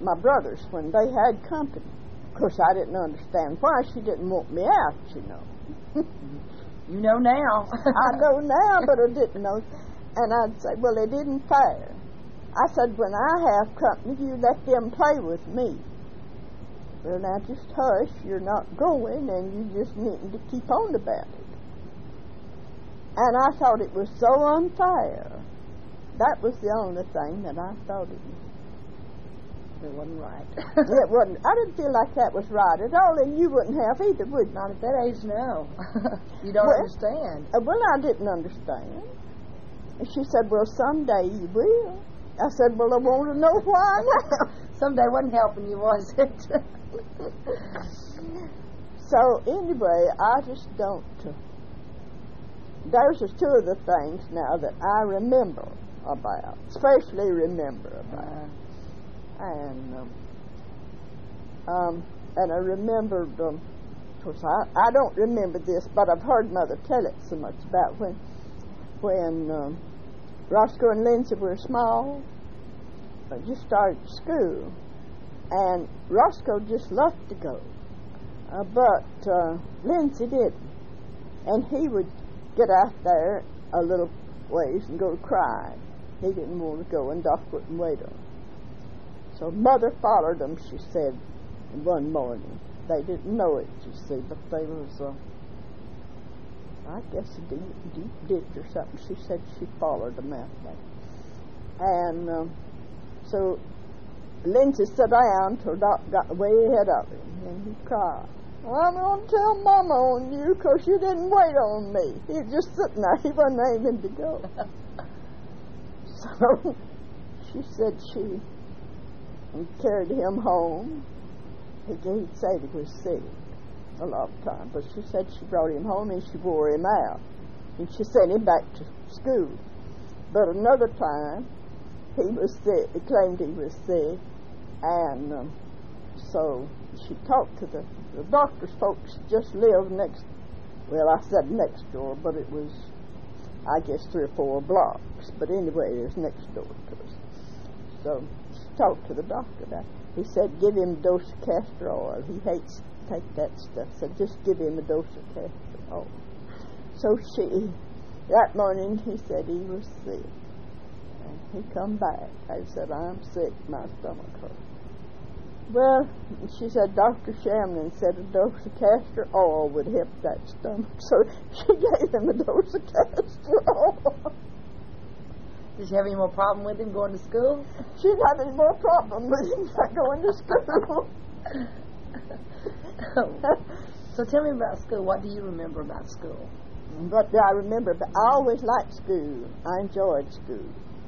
my brothers when they had company. Of course, I didn't understand why she didn't want me out, you know. You know now. I know now, but I didn't know. And I'd say, well, it isn't fair. I said, when I have company, you let them play with me. Well, now just hush, you're not going, and you just need to keep on about it. And I thought it was so unfair. That was the only thing that I thought It wasn't right. it wasn't. I didn't feel like that was right at all, and you wouldn't have either, would you? Not at that age, no. You don't understand. Well, I didn't understand. And she said, well, someday you will. I said, well, I want to know why now. Someday wasn't helping you, was it? So, anyway, I just don't... those are two of the things now that I remember about, especially remember about. And I remembered, of course, I don't remember this, but I've heard Mother tell it so much about when Roscoe and Lindsay were small, just started school, and Roscoe just loved to go, but Lindsay didn't, and he would get out there a little ways and go to cry. He didn't want to go, and Doc wouldn't wait on him. So Mother followed them, she said, one morning. They didn't know it, you see, but there was, I guess, a deep ditch or something. She said she followed them out there. And so Lindsay sat down till Doc got way ahead of him, and he cried. Well, I'm going to tell Mama on you because you didn't wait on me. He was just sitting there. He wasn't aiming to go. So she said she carried him home. He'd said he was sick a lot of time, but she said she brought him home and she wore him out. And she sent him back to school. But another time, he was sick. He claimed he was sick. And so she talked to the doctor's folks just lived next, well, I said next door, but it was, I guess, 3 or 4 blocks. But anyway, it was next door to us. So she talked to the doctor about it. He said, give him a dose of castor oil. He hates to take that stuff. So just give him a dose of castor oil. So that morning, he said he was sick. And he come back. I said, I'm sick. My stomach hurts. Well, she said, Dr. Shamlin said a dose of castor oil would help that stomach. So she gave him a dose of castor oil. Did she have any more problem with him going to school? She didn't have any more problem with him not going to school. So tell me about school. What do you remember about school? What do I remember? But I always liked school. I enjoyed school.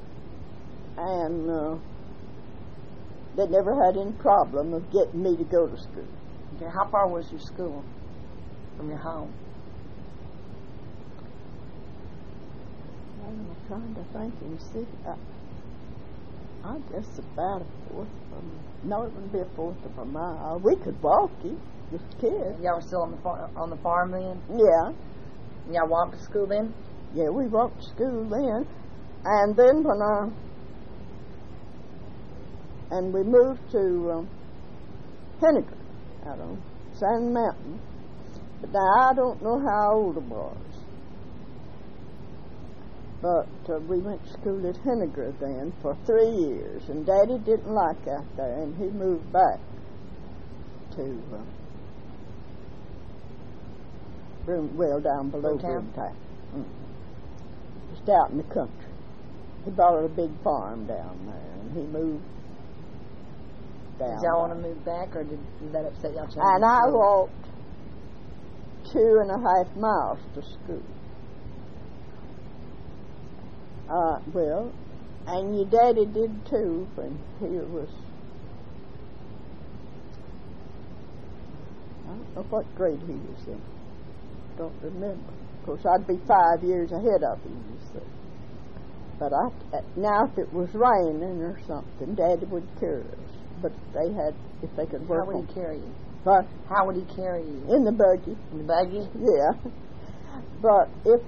And they never had any problem of getting me to go to school. Okay, how far was your school from your home? I'm trying to think and see. I guess about a fourth of a no, it wouldn't be a fourth of a mile. We could walk it, just kids. Y'all were still on the farm then? Yeah. Y'all walked to school then? Yeah, we walked to school then. And then and we moved to Henniker out on Sand Mountain. But now I don't know how old I was. But we went to school at Henniker then for 3 years, and Daddy didn't like out there, and he moved back to down below Broomtown. Just out in the country. He bought a big farm down there, and he moved down. Did y'all want to move back, or did that upset y'all? And I walked 2.5 miles to school. Well, and your daddy did too when he was, I don't know what grade he was in. Don't remember. Of course, I'd be 5 years ahead of him, you see. But now if it was raining or something, Daddy would carry us. But if they could work. How would he carry you? What? How would he carry you? In the buggy. In the buggy? Yeah. But if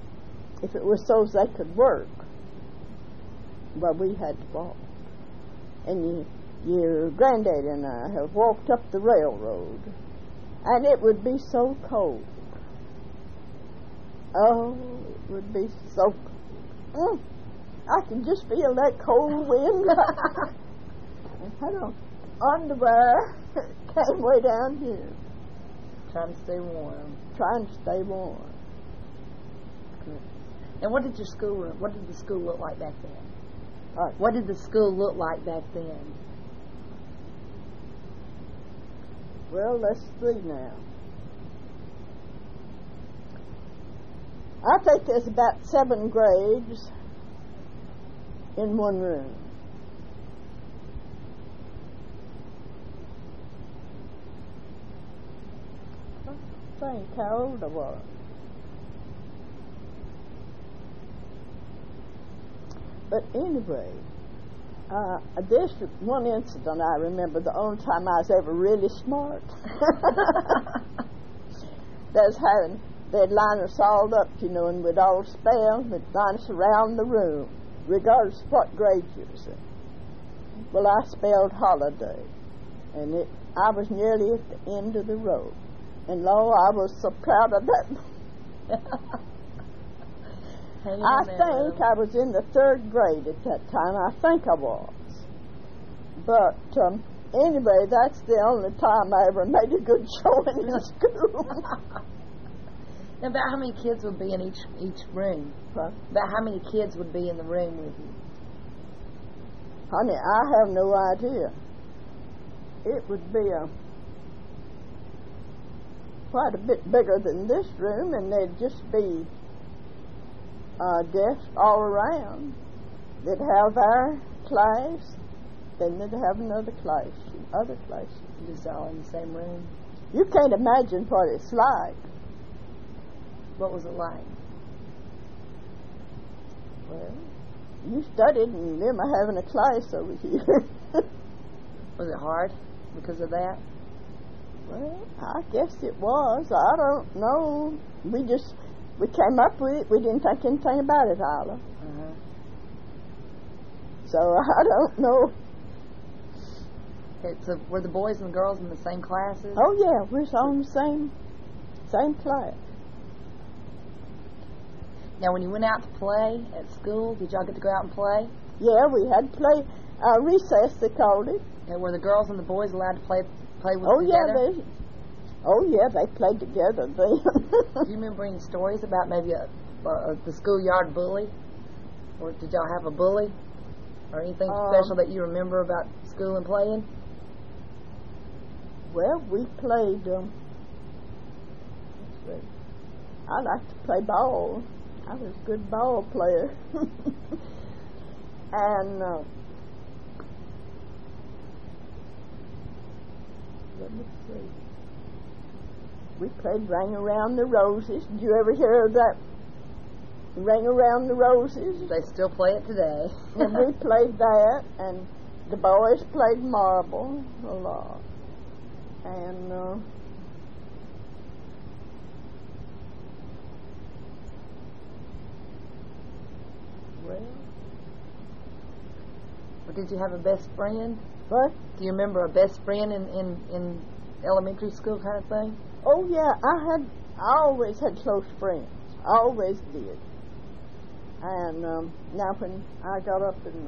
it was so they could work, well, we had to walk. and your granddaddy and I have walked up the railroad, and it would be so cold. Oh, it would be so cold. I can just feel that cold wind. I had on underwear, came way down here. Trying to stay warm. Trying to stay warm. And what did the school look like back then? Right. What did the school look like back then? Well, let's see now. I think there's about 7 grades in one room. I think how old I was. But anyway, there's one incident I remember, the only time I was ever really smart. They'd line us all up, and we'd all spell, they'd line us around the room, regardless of what grade you was in. Well, I spelled holiday, and I was nearly at the end of the row. And lo, I was so proud of that. I think I was in the 3rd grade at that time. I think I was. But anyway, that's the only time I ever made a good showing in school. Now, about how many kids would be in each room? Huh? About how many kids would be in the room with you? Honey, I have no idea. It would be quite a bit bigger than this room, and there'd just be desks all around. They'd have our class, then they'd have another class, other classes. Just all in the same room? You can't imagine what it's like. What was it like? Well, you studied and them are having a class over here. Was it hard because of that? Well, I guess it was. I don't know. We came up with it. We didn't think anything about it, Isla. Uh-huh. So I don't know. Okay, so were the boys and girls in the same classes? Oh yeah, we're all in the same class. Now, when you went out to play at school, did y'all get to go out and play? Yeah, we had play recess, they called it. And were the girls and the boys allowed to play with together? Yeah, they played together then. Do you remember any stories about maybe the schoolyard bully? Or did y'all have a bully? Or anything special that you remember about school and playing? Well, we played, I liked to play ball. I was a good ball player. And let me see. We played Ring Around the Roses. Did you ever hear of that? Ring Around the Roses? They still play it today. And we played that, and the boys played marble a lot. And well, did you have a best friend? What? Do you remember a best friend in elementary school kind of thing? Oh yeah, I always had close friends. I always did. And now when I got up in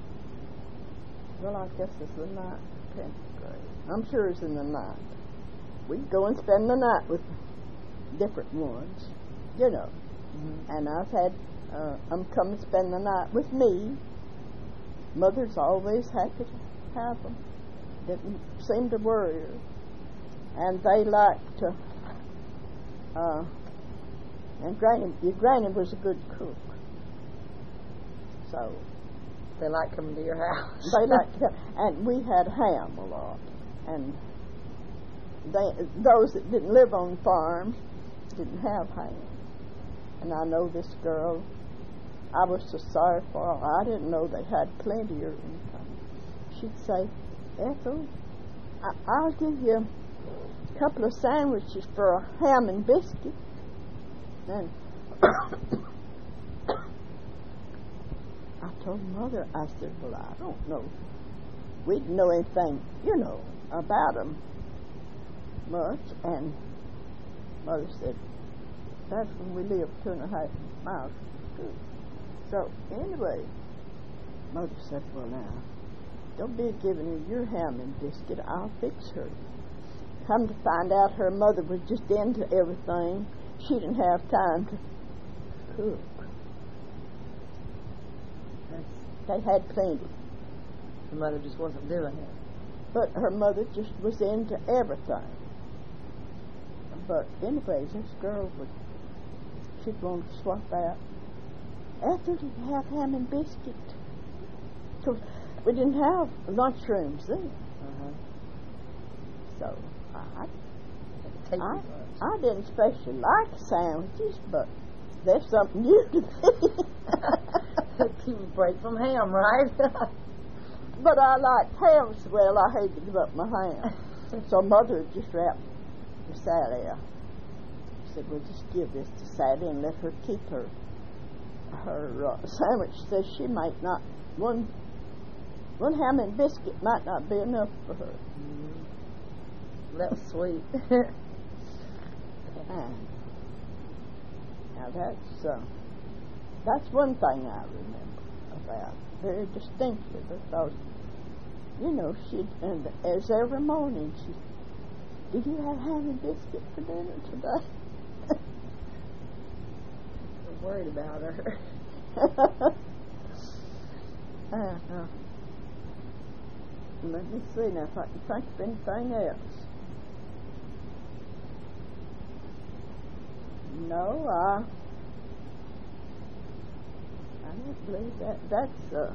I guess it's the 9th, 10th grade. I'm sure it's in the 9th. We'd go and spend the night with different ones, Mm-hmm. And I've had them come and spend the night with me. Mother's always happy to have them. Didn't seem to worry her. And they liked to, and your granny was a good cook. So they liked coming to your house. They liked to, and we had ham a lot. And those that didn't live on farms didn't have ham. And I know this girl, I was so sorry for her. I didn't know they had plenty of income. She'd say, Ethel, I'll give you a couple of sandwiches for a ham and biscuit. And I told Mother, I said, well, I don't know we didn't know anything, about them much. And Mother said, that's when we lived 2.5 miles from school. So anyway, Mother said, well, now, don't be giving her your ham and biscuit. I'll fix her. Come to find out, her mother was just into everything. She didn't have time to cook. They had plenty. The mother just wasn't doing it. But her mother just was into everything. But anyways, this girl she'd want to swap out. After to have ham and biscuit. Because we didn't have lunchrooms then. So I didn't especially like sandwiches, but there's something new to me. Keep a break from ham, right? But I liked ham so well, I hated to give up my ham. So Mother just wrapped Sally up. She said, well, just give this to Sally and let her keep her sandwich. She says she might not, one ham and biscuit might not be enough for her. That was sweet. Now that's one thing I remember about very distinctly, because and as every morning did you have ham and biscuit for dinner today? I'm worried about her. Let me see now if I can think of anything else. No, I don't believe that's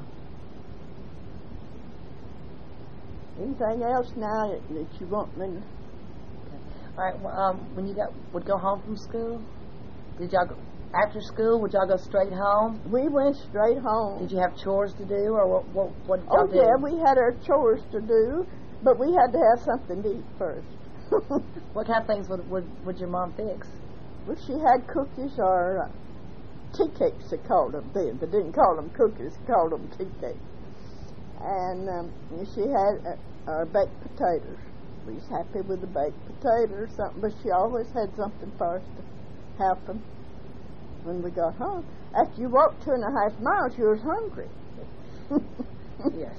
anything else now that you want me to? All right. Well, when you would go home from school, did y'all go, after school? Would y'all go straight home? We went straight home. Did you have chores to do, or what did y'all do? Oh yeah, we had our chores to do, but we had to have something to eat first. What kind of things would your mom fix? Well, she had cookies or tea cakes, they called them then. They didn't call them cookies, they called them tea cakes. And she had baked potatoes. We was happy with the baked potato or something, but she always had something for us to happen when we got home. After you walked 2.5 miles, you was hungry. Yes.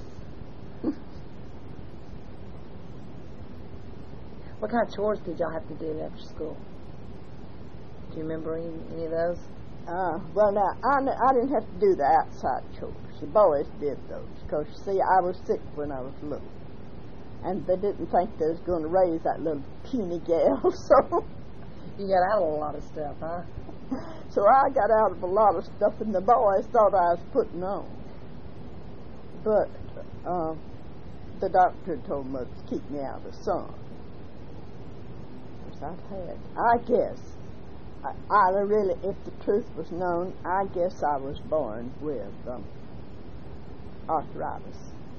What kind of chores did y'all have to do after school? Do you remember any of those? Well, now, I didn't have to do the outside chores. The boys did those, because, see, I was sick when I was little. And they didn't think they was going to raise that little puny gal, so... You got out of a lot of stuff, huh? So I got out of a lot of stuff, and the boys thought I was putting on. But the doctor told me to keep me out of the sun. Because I guess, I really, if the truth was known, I guess I was born with arthritis,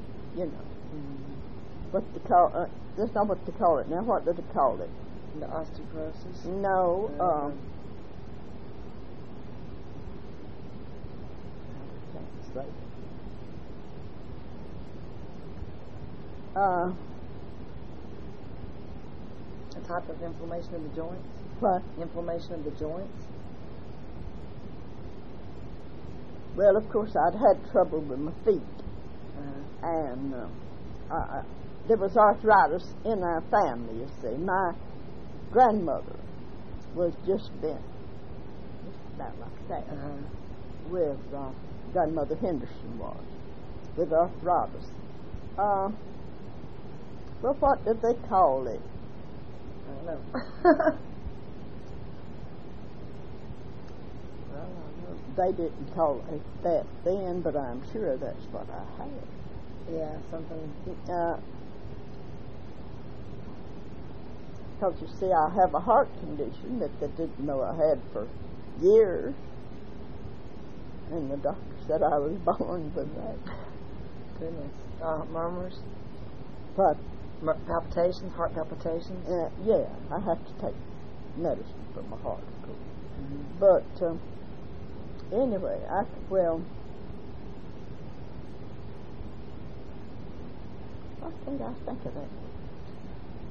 What they call that's not what they call it now. What do they call it? The osteoporosis? No. A type of inflammation of the joints? What? Inflammation of the joints? Well, of course, I'd had trouble with my feet. And there was arthritis in our family, you see. My grandmother was just bent, just about like that, with Grandmother Henderson was, with arthritis. Well, what did they call it? I don't know. They didn't call it that then, but I'm sure that's what I had. Yeah, something. Because you see, I have a heart condition that they didn't know I had for years. And the doctor said I was born with that. Goodness. Murmurs? But palpitations, heart palpitations? Yeah, I have to take medicine for my heart, of course. But anyway, Why can't I think of that?